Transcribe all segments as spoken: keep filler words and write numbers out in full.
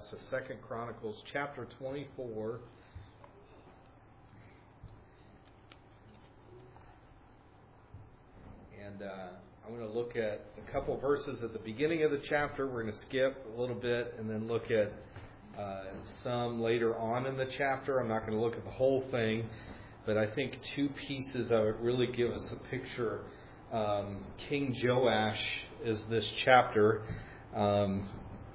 to Second Chronicles chapter twenty-four. And uh, I'm going to look at a couple verses at the beginning of the chapter. We're going to skip a little bit and then look at uh, some later on in the chapter. I'm not going to look at the whole thing, but I think two pieces of it really give us a picture. Um, King Joash is this chapter. Um,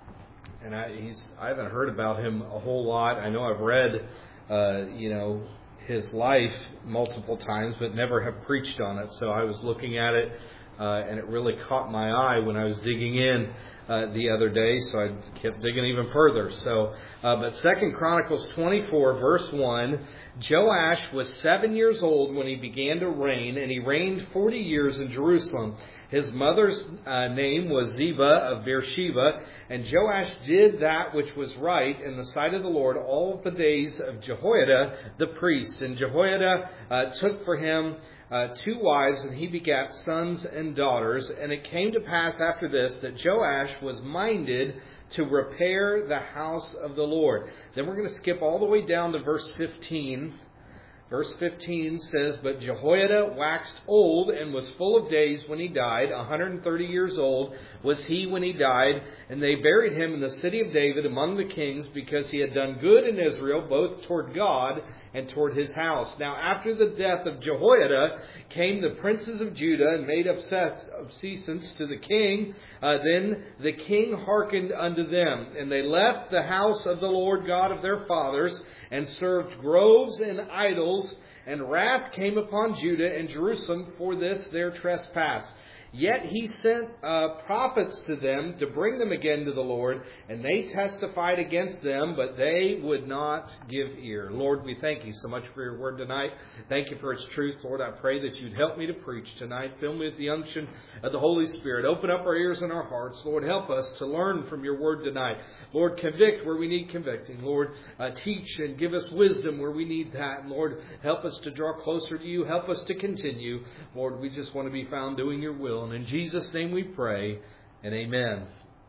and I, he's, I haven't heard about him a whole lot. I know I've read, uh, you know, his life multiple times, but never have preached on it. So I was looking at it, uh, and it really caught my eye when I was digging in uh, the other day. So I kept digging even further. So, uh, but Second Chronicles twenty-four, verse one, Joash was seven years old when he began to reign, and he reigned forty years in Jerusalem. His mother's uh, name was Ziba of Beersheba, and Joash did that which was right in the sight of the Lord all the days of Jehoiada the priest. And Jehoiada uh, took for him uh, two wives, and he begat sons and daughters. And it came to pass after this that Joash was minded to repair the house of the Lord. Then we're going to skip all the way down to verse fifteen. Verse fifteen says, But Jehoiada waxed old and was full of days when he died. one hundred thirty years old was he when he died. And they buried him in the city of David among the kings, because he had done good in Israel, both toward God and toward his house. Now after the death of Jehoiada came the princes of Judah and made obeisance to the king. Uh, then the king hearkened unto them. And they left the house of the Lord God of their fathers, and served groves and idols, and wrath came upon Judah and Jerusalem for this their trespass. Yet he sent uh, prophets to them to bring them again to the Lord, and they testified against them, but they would not give ear. Lord, we thank you so much for your word tonight. Thank you for its truth. Lord, I pray that you'd help me to preach tonight. Fill me with the unction of the Holy Spirit. Open up our ears and our hearts. Lord, help us to learn from your word tonight. Lord, convict where we need convicting. Lord, uh, teach and give us wisdom where we need that. And Lord, help us to draw closer to you. Help us to continue. Lord, we just want to be found doing your will. And in Jesus' name we pray, and amen.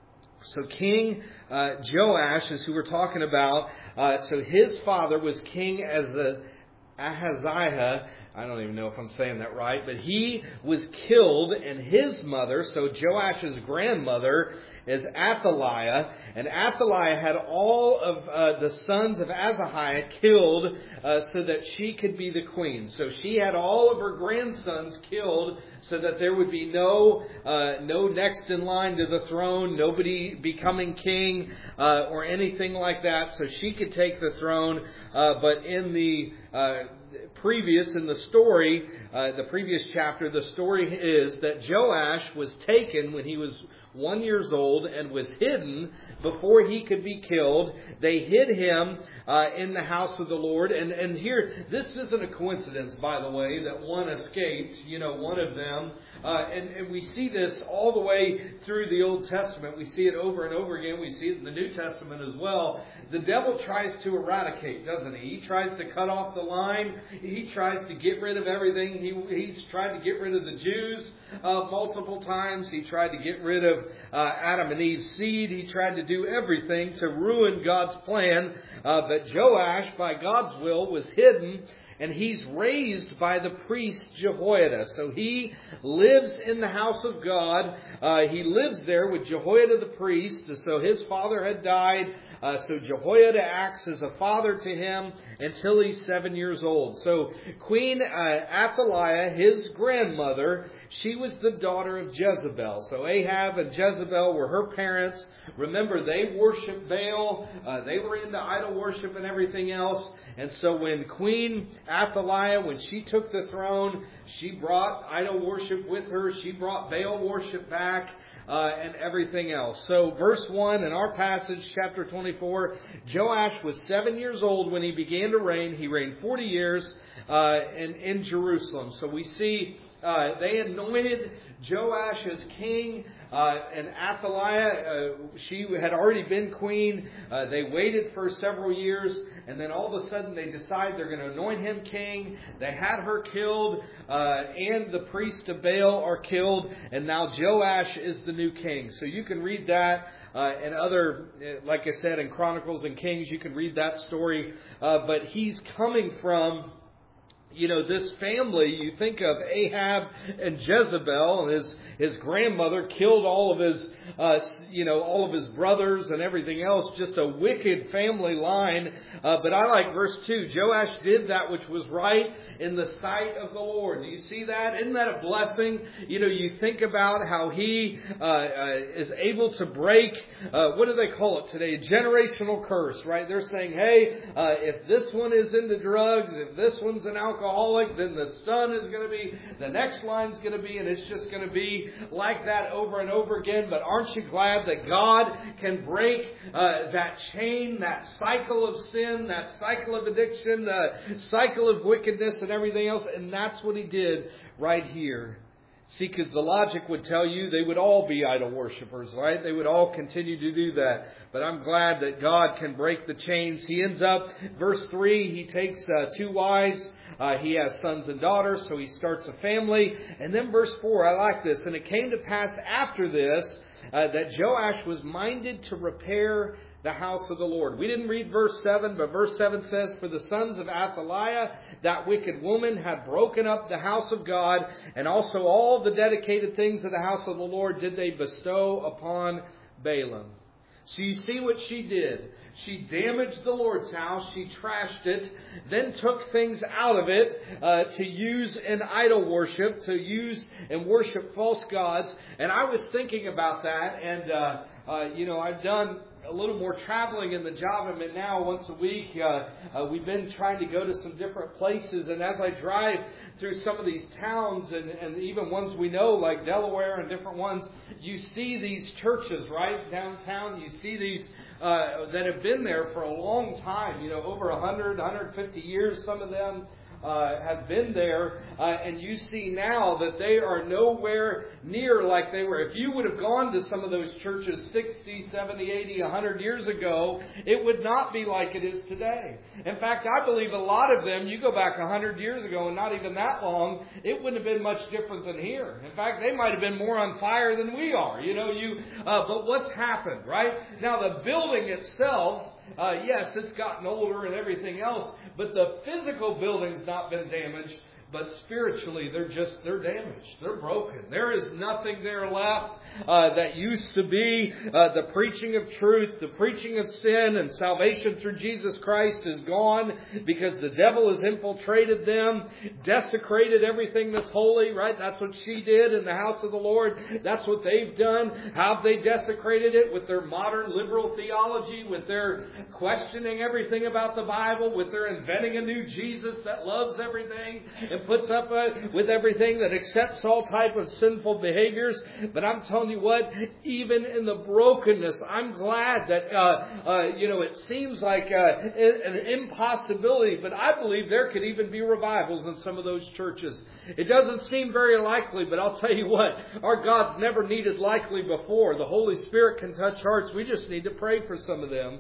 So King uh, Joash is who we're talking about. Uh, so his father was King as a Ahaziah. I don't even know if I'm saying that right, but he was killed, and his mother, so Joash's grandmother, is Athaliah, and Athaliah had all of uh, the sons of Ahaziah killed uh, so that she could be the queen. So she had all of her grandsons killed so that there would be no uh, no next in line to the throne, nobody becoming king uh, or anything like that. So she could take the throne, uh, but in the uh, previous, in the story, uh, the previous chapter, the story is that Joash was taken when he was one years old and was hidden before he could be killed. They hid him uh, in the house of the Lord. And, and here, this isn't a coincidence, by the way, that one escaped, you know, one of them. Uh, and, and we see this all the way through the Old Testament. We see it over and over again. We see it in the New Testament as well. The devil tries to eradicate, doesn't he? He tries to cut off the line. He tries to get rid of everything. He, he's tried to get rid of the Jews uh, multiple times. He tried to get rid of uh, Adam and Eve's seed. He tried to do everything to ruin God's plan. Uh, but Joash, by God's will, was hidden, and he's raised by the priest Jehoiada. So he lives in the house of God. Uh, he lives there with Jehoiada the priest. So his father had died. Uh, so Jehoiada acts as a father to him until he's seven years old. So Queen uh, Athaliah, his grandmother, she was the daughter of Jezebel. So Ahab and Jezebel were her parents. Remember, they worshiped Baal. Uh, they were into idol worship and everything else. And so when Queen Athaliah, when she took the throne, she brought idol worship with her. She brought Baal worship back. Uh, and everything else. So verse one in our passage, chapter twenty-four, Joash was seven years old when he began to reign. He reigned forty years uh, in, in Jerusalem. So we see uh, they anointed Joash as king. Uh, and Athaliah, uh, she had already been queen. Uh, they waited for several years, and then all of a sudden they decide they're going to anoint him king. They had her killed, uh, and the priest of Baal are killed, and now Joash is the new king. So you can read that, uh, and other, like I said, in Chronicles and Kings, you can read that story. Uh, but he's coming from, you know, this family. You think of Ahab and Jezebel, and his his grandmother killed all of his, uh, you know, all of his brothers and everything else. Just a wicked family line. Uh, but I like verse two. Joash did that which was right in the sight of the Lord. Do you see that? Isn't that a blessing? You know, you think about how he uh, uh, is able to break, uh, what do they call it today? Generational curse, right? They're saying, hey, uh, if this one is into drugs, if this one's an alcoholic, then the son is going to be, the next line's going to be, and it's just going to be like that over and over again. But aren't you glad that God can break uh, that chain, that cycle of sin, that cycle of addiction, the cycle of wickedness and everything else? And that's what he did right here. See, because the logic would tell you they would all be idol worshippers, right? They would all continue to do that. But I'm glad that God can break the chains. He ends up, verse three, he takes uh, two wives. Uh, he has sons and daughters, so he starts a family. And then verse four, I like this. And it came to pass after this uh, that Joash was minded to repair the house of the Lord. We didn't read verse seven, but verse seven says, for the sons of Athaliah, that wicked woman, had broken up the house of God, and also all the dedicated things of the house of the Lord did they bestow upon Balaam. So you see what she did. She damaged the Lord's house. She trashed it. Then took things out of it uh, to use in idol worship, to use and worship false gods. And I was thinking about that. And, uh, uh, you know, I've done a little more traveling in the job I'm in now once a week. Uh, uh, we've been trying to go to some different places. And as I drive through some of these towns and, and even ones we know like Delaware and different ones, you see these churches right downtown. You see these uh, that have been there for a long time, you know, over one hundred, one hundred fifty years, some of them. Uh, have been there, uh, and you see now that they are nowhere near like they were. If you would have gone to some of those churches sixty, seventy, eighty, one hundred years ago, it would not be like it is today. In fact, I believe a lot of them, you go back one hundred years ago and not even that long, it wouldn't have been much different than here. In fact, they might have been more on fire than we are. You know, you. Uh, but what's happened, right? Now, the building itself, Uh, yes, it's gotten older and everything else, but the physical building's not been damaged, but spiritually they're just, they're damaged. They're broken. There is nothing there left uh, that used to be. Uh, the preaching of truth, the preaching of sin and salvation through Jesus Christ is gone because the devil has infiltrated them, desecrated everything that's holy, right? That's what she did in the house of the Lord. That's what they've done. How have they desecrated it? With their modern liberal theology, with their questioning everything about the Bible, with their inventing a new Jesus that loves everything and puts up uh, with everything, that accepts all type of sinful behaviors. But I'm telling you what, even in the brokenness, I'm glad that, uh, uh, you know, it seems like uh, an impossibility, but I believe there could even be revivals in some of those churches. It doesn't seem very likely, but I'll tell you what, our God's never needed likely before. The Holy Spirit can touch hearts. We just need to pray for some of them.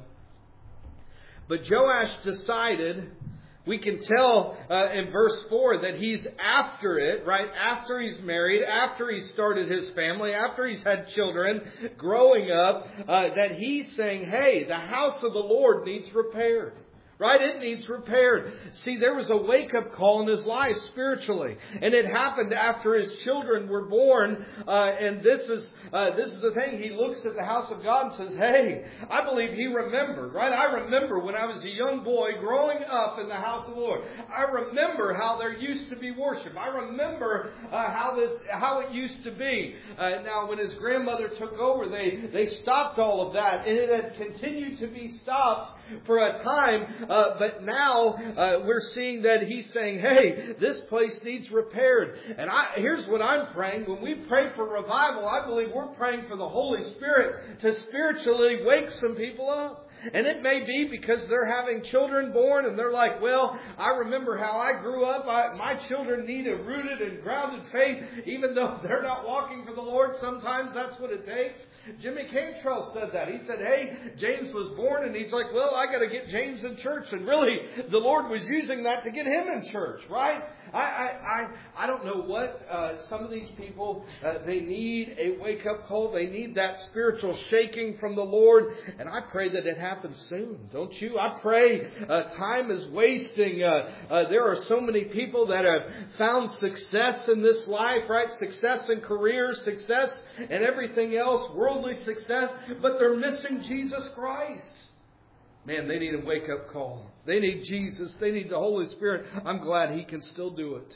But Joash decided, we can tell uh, in verse four that he's after it, right? After he's married, after he's started his family, after he's had children, growing up, uh, that he's saying, hey, the house of the Lord needs repaired. Right? It needs repaired. See, there was a wake-up call in his life spiritually. And it happened after his children were born. Uh, and this is uh, this is the thing. He looks at the house of God and says, hey, I believe he remembered. Right? I remember when I was a young boy growing up in the house of the Lord. I remember how there used to be worship. I remember uh, how this how it used to be. Uh, now, when his grandmother took over, they, they stopped all of that. And it had continued to be stopped for a time. Uh, but now uh, we're seeing that he's saying, hey, this place needs repaired. And I, here's what I'm praying. When we pray for revival, I believe we're praying for the Holy Spirit to spiritually wake some people up. And it may be because they're having children born and they're like, well, I remember how I grew up. I, my children need a rooted and grounded faith, even though they're not walking for the Lord. Sometimes that's what it takes. Jimmy Cantrell said that. He said, hey, James was born, and he's like, well, I got to get James in church. And really, the Lord was using that to get him in church, right? I I I, I don't know what uh, some of these people, uh, they need a wake-up call. They need that spiritual shaking from the Lord. And I pray that it happens soon, don't you? I pray uh, time is wasting. Uh, uh, there are so many people that have found success in this life, right? Success in careers, success in everything else, worldly success, but they're missing Jesus Christ. Man, they need a wake-up call. They need Jesus. They need the Holy Spirit. I'm glad He can still do it.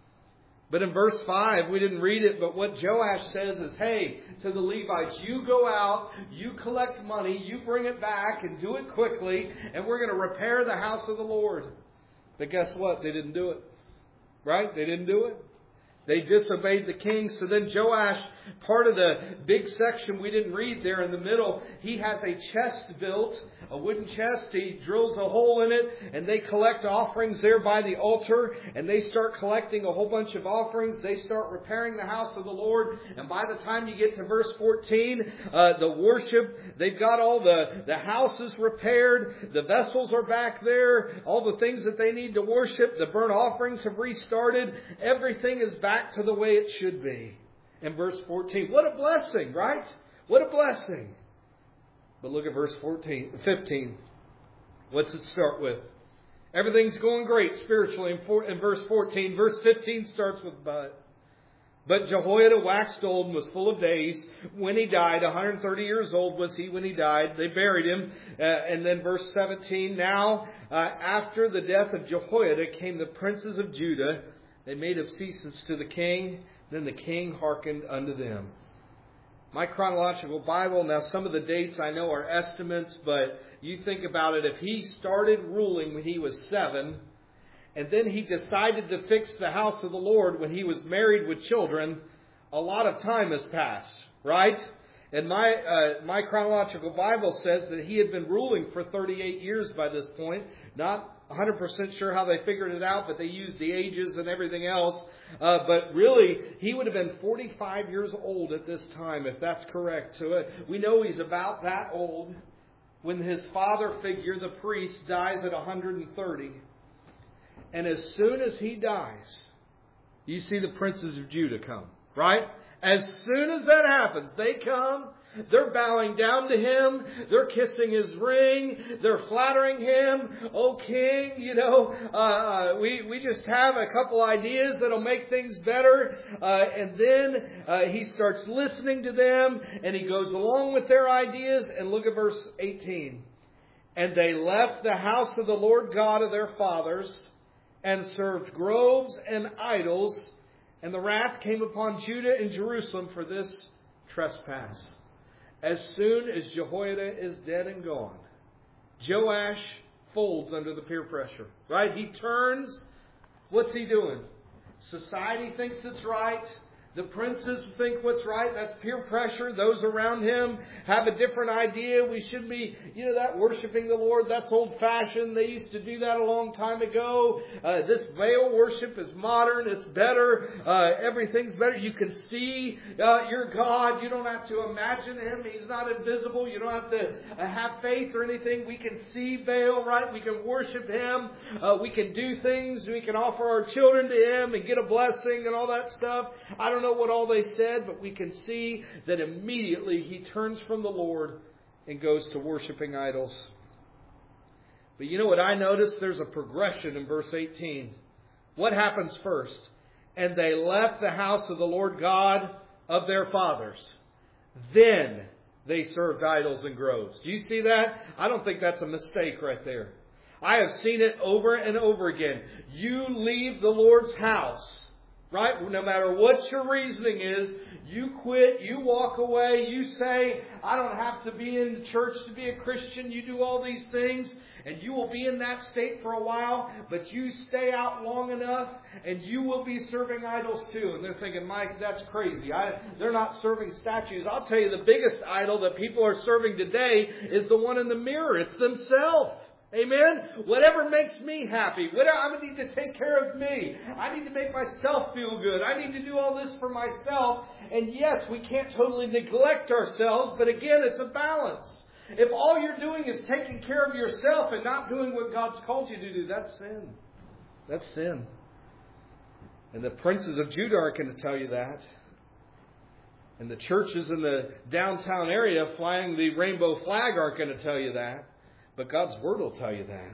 But in verse five, we didn't read it, but what Joash says is, hey, to the Levites, you go out, you collect money, you bring it back and do it quickly, and we're going to repair the house of the Lord. But guess what? They didn't do it. Right? They didn't do it. They disobeyed the king. So then Joash, part of the big section we didn't read there in the middle, he has a chest built, a wooden chest. He drills a hole in it, and they collect offerings there by the altar, and they start collecting a whole bunch of offerings. They start repairing the house of the Lord, and by the time you get to verse fourteen, uh, the worship, they've got all the, the houses repaired, the vessels are back there, all the things that they need to worship, the burnt offerings have restarted, everything is back to the way it should be. In verse fourteen, what a blessing, right? What a blessing. But look at verse fourteen, fifteen. What's it start with? Everything's going great spiritually in, four, in verse fourteen. Verse fifteen starts with but. But Jehoiada waxed old and was full of days when he died. one hundred thirty years old was he when he died. They buried him. Uh, and then verse seventeen. Now, uh, after the death of Jehoiada came the princes of Judah. They made obeisance to the king. Then the king hearkened unto them. My chronological Bible, now some of the dates I know are estimates, but you think about it, if he started ruling when he was seven, and then he decided to fix the house of the Lord when he was married with children, a lot of time has passed, right? And my uh, my chronological Bible says that he had been ruling for thirty-eight years by this point. Not one hundred percent sure how they figured it out, but they used the ages and everything else. Uh, but really, he would have been forty-five years old at this time, if that's correct. So uh, we know he's about that old when his father figure, the priest, dies at one hundred thirty. And as soon as he dies, you see the princes of Judah come, right? As soon as that happens, they come. They're bowing down to him. They're kissing his ring. They're flattering him. Oh, king, you know, uh, we, we just have a couple ideas that'll make things better. Uh, and then uh, he starts listening to them, and he goes along with their ideas. And look at verse eighteen. And they left the house of the Lord God of their fathers and served groves and idols. And the wrath came upon Judah and Jerusalem for this trespass. As soon as Jehoiada is dead and gone, Joash folds under the peer pressure. Right? He turns. What's he doing? Society thinks it's right. The princes think what's right. That's peer pressure. Those around him have a different idea. We should be, you know, that worshiping the Lord, that's old-fashioned. They used to do that a long time ago. Uh, this Baal worship is modern. It's better. Uh, everything's better. You can see uh, your God. You don't have to imagine Him. He's not invisible. You don't have to uh, have faith or anything. We can see Baal, right? We can worship Him. Uh, we can do things. We can offer our children to Him and get a blessing and all that stuff. I don't know what all they said, but we can see that immediately he turns from the Lord and goes to worshiping idols. But you know what I noticed? There's a progression in verse eighteen. What happens first? And they left the house of the Lord God of their fathers. Then they served idols and groves. Do you see that? I don't think that's a mistake right there. I have seen it over and over again. You leave the Lord's house Right? No matter what your reasoning is, you quit, you walk away, you say, I don't have to be in the church to be a Christian. You do all these things, and you will be in that state for a while, but you stay out long enough, and you will be serving idols too. And they're thinking, Mike, that's crazy. I, they're not serving statues. I'll tell you, the biggest idol that people are serving today is the one in the mirror. It's themselves. Amen? Whatever makes me happy. Whatever, I need to take care of me. I need to make myself feel good. I need to do all this for myself. And yes, we can't totally neglect ourselves, but again, it's a balance. If all you're doing is taking care of yourself and not doing what God's called you to do, that's sin. That's sin. And the princes of Judah are going to tell you that. And the churches in the downtown area flying the rainbow flag aren't going to tell you that. But God's Word will tell you that.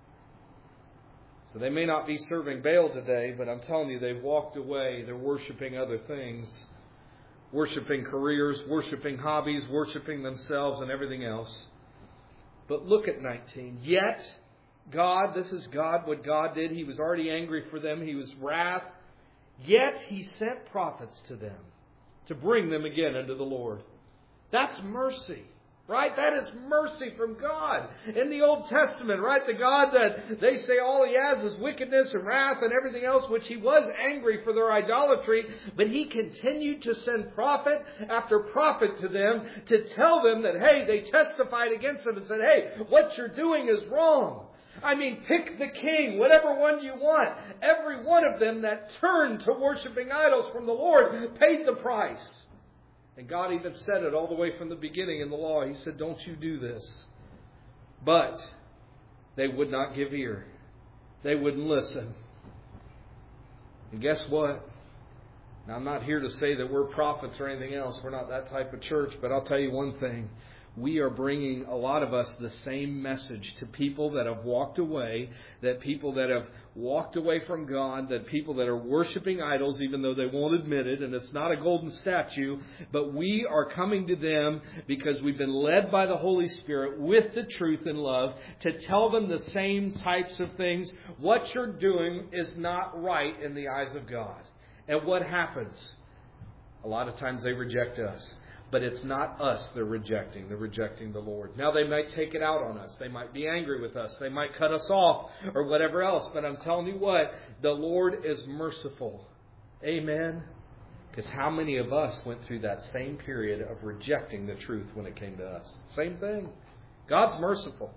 So they may not be serving Baal today, but I'm telling you, they've walked away. They're worshiping other things. Worshiping careers, worshiping hobbies, worshiping themselves and everything else. But look at nineteen. Yet, God, this is God, what God did. He was already angry for them. He was wrath. Yet He sent prophets to them to bring them again unto the Lord. That's mercy. Right? That is mercy from God. In the Old Testament, right? The God that they say all He has is wickedness and wrath and everything else, which He was angry for their idolatry, but He continued to send prophet after prophet to them to tell them that, hey, they testified against them and said, hey, what you're doing is wrong. I mean, pick the king, whatever one you want. Every one of them that turned to worshiping idols from the Lord paid the price. And God even said it all the way from the beginning in the law. He said, don't you do this. But they would not give ear. They wouldn't listen. And guess what? Now, I'm not here to say that we're prophets or anything else. We're not that type of church. But I'll tell you one thing. We are bringing, a lot of us, the same message to people that have walked away, that people that have walked away from God, that people that are worshiping idols, even though they won't admit it, and it's not a golden statue, but we are coming to them because we've been led by the Holy Spirit with the truth and love to tell them the same types of things. What you're doing is not right in the eyes of God. And what happens? A lot of times they reject us. But it's not us they're rejecting. They're rejecting the Lord. Now, they might take it out on us. They might be angry with us. They might cut us off or whatever else. But I'm telling you what, the Lord is merciful. Amen? Because how many of us went through that same period of rejecting the truth when it came to us? Same thing. God's merciful.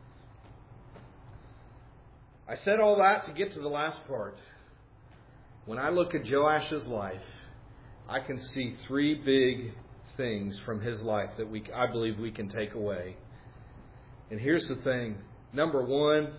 I said all that to get to the last part. When I look at Joash's life, I can see three big things from his life that we, I believe we can take away. And here's the thing. Number one,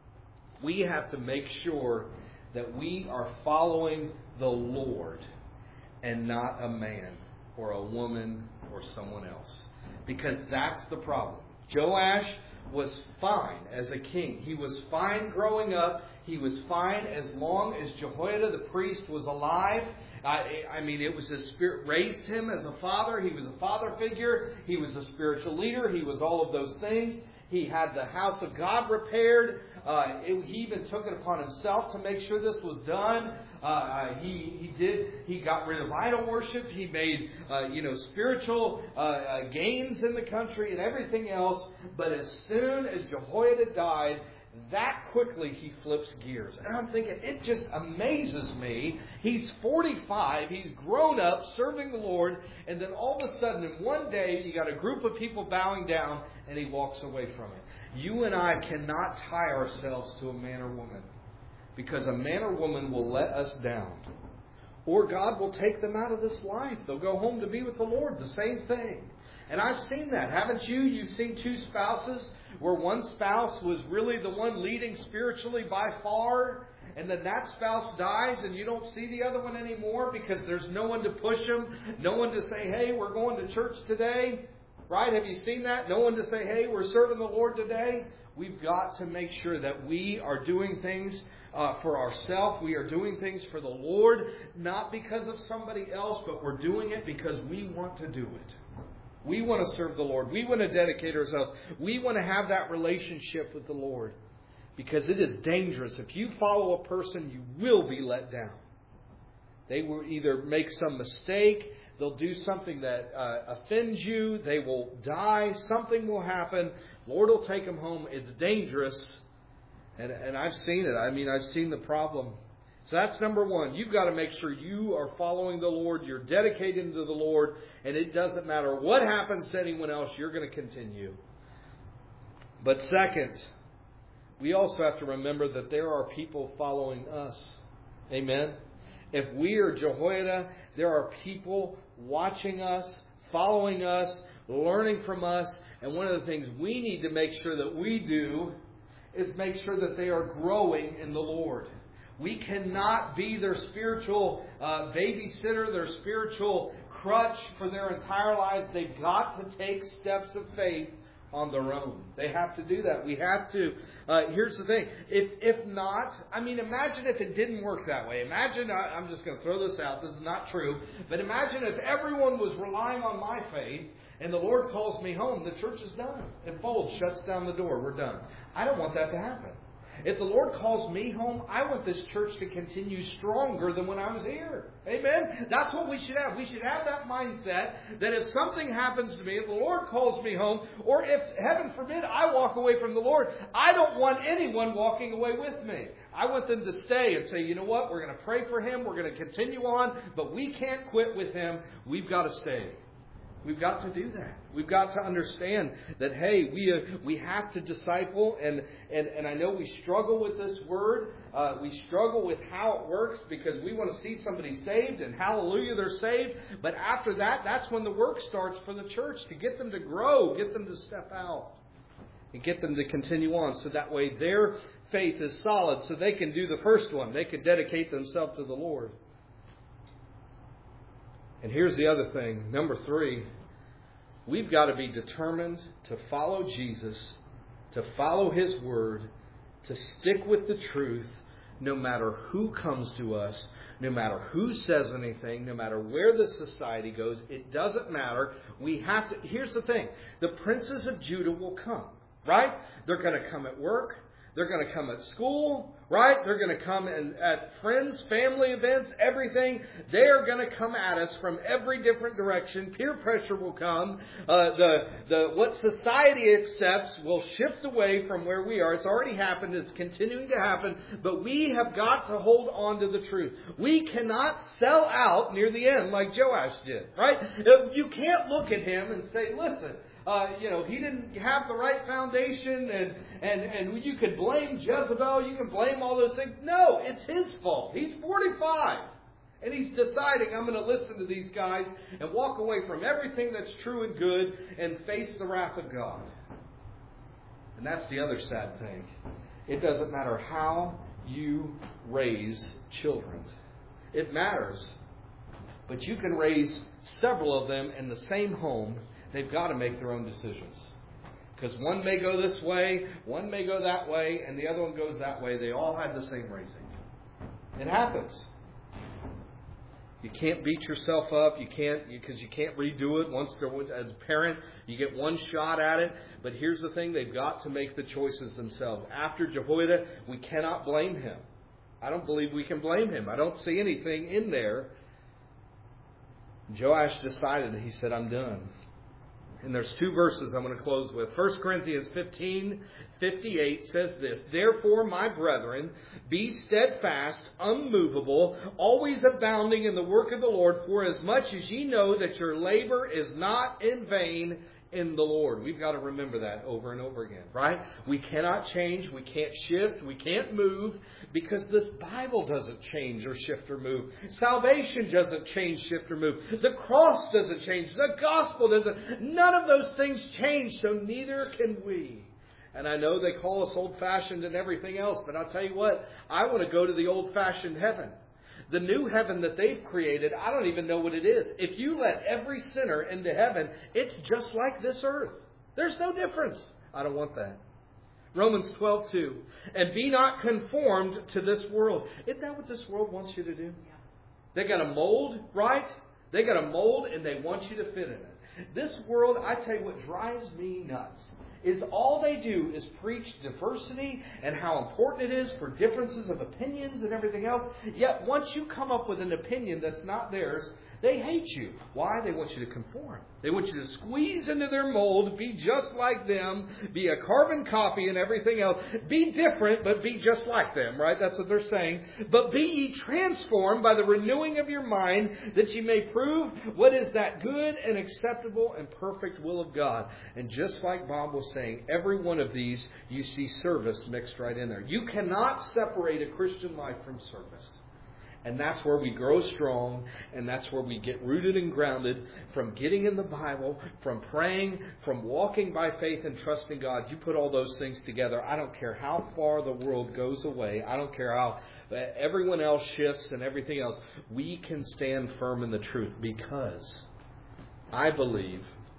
we have to make sure that we are following the Lord and not a man or a woman or someone else. Because that's the problem. Joash was fine as a king. He was fine growing up. He was fine as long as Jehoiada the priest was alive. I, I mean, it was his spirit raised him as a father. He was a father figure. He was a spiritual leader. He was all of those things. He had the house of God repaired. Uh, it, he even took it upon himself to make sure this was done. Uh, uh, he he did. He got rid of idol worship. He made uh, you know spiritual uh, uh, gains in the country and everything else. But as soon as Jehoiada died, that quickly he flips gears. And I'm thinking, it just amazes me. He's forty-five. He's grown up serving the Lord. And then all of a sudden, in one day, you got a group of people bowing down, and he walks away from it. You and I cannot tie ourselves to a man or woman, because a man or woman will let us down. Or God will take them out of this life. They'll go home to be with the Lord. The same thing. And I've seen that. Haven't you? You've seen two spouses where one spouse was really the one leading spiritually by far, and then that spouse dies and you don't see the other one anymore because there's no one to push them, no one to say, hey, we're going to church today. Right? Have you seen that? No one to say, hey, we're serving the Lord today. We've got to make sure that we are doing things uh, for ourselves. We are doing things for the Lord, not because of somebody else, but we're doing it because we want to do it. We want to serve the Lord. We want to dedicate ourselves. We want to have that relationship with the Lord, because it is dangerous. If you follow a person, you will be let down. They will either make some mistake, they'll do something that uh, offends you, they will die, something will happen, Lord will take them home. It's dangerous. And, and I've seen it. I mean, I've seen the problem. So that's number one. You've got to make sure you are following the Lord. You're dedicated to the Lord. And it doesn't matter what happens to anyone else. You're going to continue. But second, we also have to remember that there are people following us. Amen? If we are Jehoiada, there are people watching us, following us, learning from us. And one of the things we need to make sure that we do is make sure that they are growing in the Lord. We cannot be their spiritual uh, babysitter, their spiritual crutch for their entire lives. They've got to take steps of faith on their own. They have to do that. We have to. Uh, here's the thing. If if not, I mean, imagine if it didn't work that way. Imagine, I, I'm just going to throw this out. This is not true. But imagine if everyone was relying on my faith and the Lord calls me home. The church is done. It folds, shuts down the door. We're done. I don't want that to happen. If the Lord calls me home, I want this church to continue stronger than when I was here. Amen? That's what we should have. We should have that mindset that if something happens to me, if the Lord calls me home, or if, heaven forbid, I walk away from the Lord, I don't want anyone walking away with me. I want them to stay and say, you know what, we're going to pray for him, we're going to continue on, but we can't quit with him. We've got to stay. We've got to do that. We've got to understand that, hey, we uh, we have to disciple. And, and, and I know we struggle with this word. Uh, we struggle with how it works because we want to see somebody saved and hallelujah, they're saved. But after that, that's when the work starts for the church to get them to grow, get them to step out, and get them to continue on. So that way their faith is solid so they can do the first one. They can dedicate themselves to the Lord. And here's the other thing. Number three, we've got to be determined to follow Jesus, to follow His Word, to stick with the truth, no matter who comes to us, no matter who says anything, no matter where the society goes. It doesn't matter. We have to. Here's the thing. The princes of Judah will come, right? They're going to come at work. They're going to come at school, right? They're going to come in, at friends, family events, everything. They're going to come at us from every different direction. Peer pressure will come. Uh, the the what society accepts will shift away from where we are. It's already happened. It's continuing to happen. But we have got to hold on to the truth. We cannot sell out near the end like Joash did, right? You can't look at him and say, listen, Uh, you know, he didn't have the right foundation, and, and, and you could blame Jezebel, you can blame all those things. No, it's his fault. He's forty-five, and he's deciding, I'm going to listen to these guys and walk away from everything that's true and good and face the wrath of God. And that's the other sad thing. It doesn't matter how you raise children. It matters. But you can raise several of them in the same home. They've got to make their own decisions. Because one may go this way, one may go that way, and the other one goes that way. They all have the same raising. It happens. You can't beat yourself up. You can't, because you can't redo it. Once they're, as a parent, you get one shot at it. But here's the thing. They've got to make the choices themselves. After Jehoiada, we cannot blame him. I don't believe we can blame him. I don't see anything in there. Joash decided, he said, I'm done. And there's two verses I'm going to close with. First Corinthians fifteen fifty-eight says this, Therefore, my brethren, be steadfast, unmovable, always abounding in the work of the Lord, for as much as ye know that your labor is not in vain in the Lord. We've got to remember that over and over again, right? We cannot change, we can't shift, we can't move, because this Bible doesn't change or shift or move. Salvation doesn't change, shift or move. The cross doesn't change. The gospel doesn't. None of those things change, so neither can we. And I know they call us old-fashioned and everything else, but I'll tell you what, I want to go to the old-fashioned heaven. The new heaven that they've created, I don't even know what it is. If you let every sinner into heaven, it's just like this earth. There's no difference. I don't want that. Romans twelve two. And be not conformed to this world. Isn't that what this world wants you to do? Yeah. They got a mold, right? They got a mold and they want you to fit in it. This world, I tell you what drives me nuts, is all they do is preach diversity and how important it is for differences of opinions and everything else. Yet once you come up with an opinion that's not theirs, they hate you. Why? They want you to conform. They want you to squeeze into their mold, be just like them, be a carbon copy and everything else. Be different, but be just like them, right? That's what they're saying. But be ye transformed by the renewing of your mind, that ye may prove what is that good and acceptable and perfect will of God. And just like Bob was saying, every one of these, you see service mixed right in there. You cannot separate a Christian life from service. And that's where we grow strong, and that's where we get rooted and grounded from getting in the Bible, from praying, from walking by faith and trusting God. You put all those things together. I don't care how far the world goes away. I don't care how everyone else shifts and everything else. We can stand firm in the truth because I believe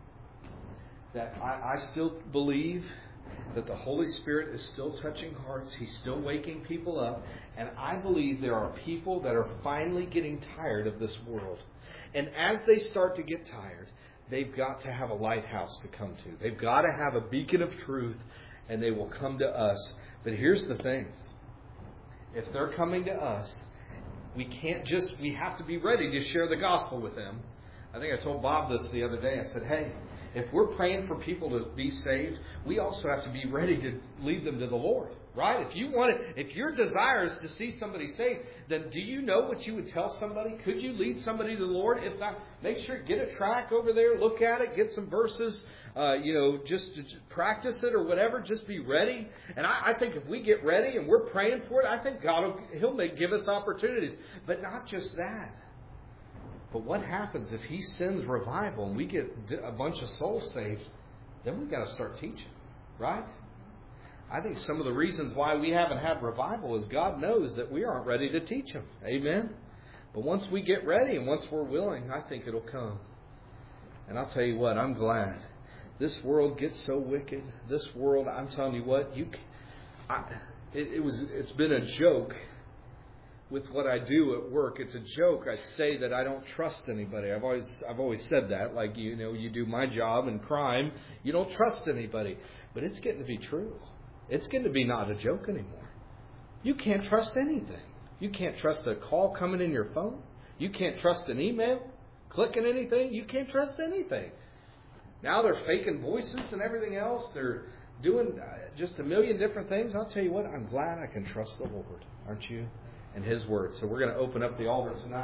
that I, I still believe that the Holy Spirit is still touching hearts. He's still waking people up. And I believe there are people that are finally getting tired of this world. And as they start to get tired, they've got to have a lighthouse to come to. They've got to have a beacon of truth, and they will come to us. But here's the thing. If they're coming to us, we can't just, we have to be ready to share the gospel with them. I think I told Bob this the other day. I said, hey, if we're praying for people to be saved, we also have to be ready to lead them to the Lord, right? If you want it, if your desire is to see somebody saved, then do you know what you would tell somebody? Could you lead somebody to the Lord? If not, make sure, get a track over there, look at it, get some verses, uh, you know, just, just practice it or whatever. Just be ready. And I, I think if we get ready and we're praying for it, I think God will, He'll make, give us opportunities. But not just that. But what happens if He sends revival and we get a bunch of souls saved? Then we've got to start teaching, right? I think some of the reasons why we haven't had revival is God knows that we aren't ready to teach them. Amen? But once we get ready and once we're willing, I think it'll come. And I'll tell you what, I'm glad. This world gets so wicked. This world, I'm telling you what, you, I, it, it was, it's been a joke. With what I do at work, it's a joke. I say that I don't trust anybody. I've always I've always said that. Like, you know, you do my job in crime, you don't trust anybody. But it's getting to be true. It's getting to be not a joke anymore. You can't trust anything. You can't trust a call coming in your phone. You can't trust an email, clicking anything. You can't trust anything. Now they're faking voices and everything else. They're doing just a million different things. I'll tell you what, I'm glad I can trust the Lord. Aren't you? And His Word. So we're going to open up the altar tonight.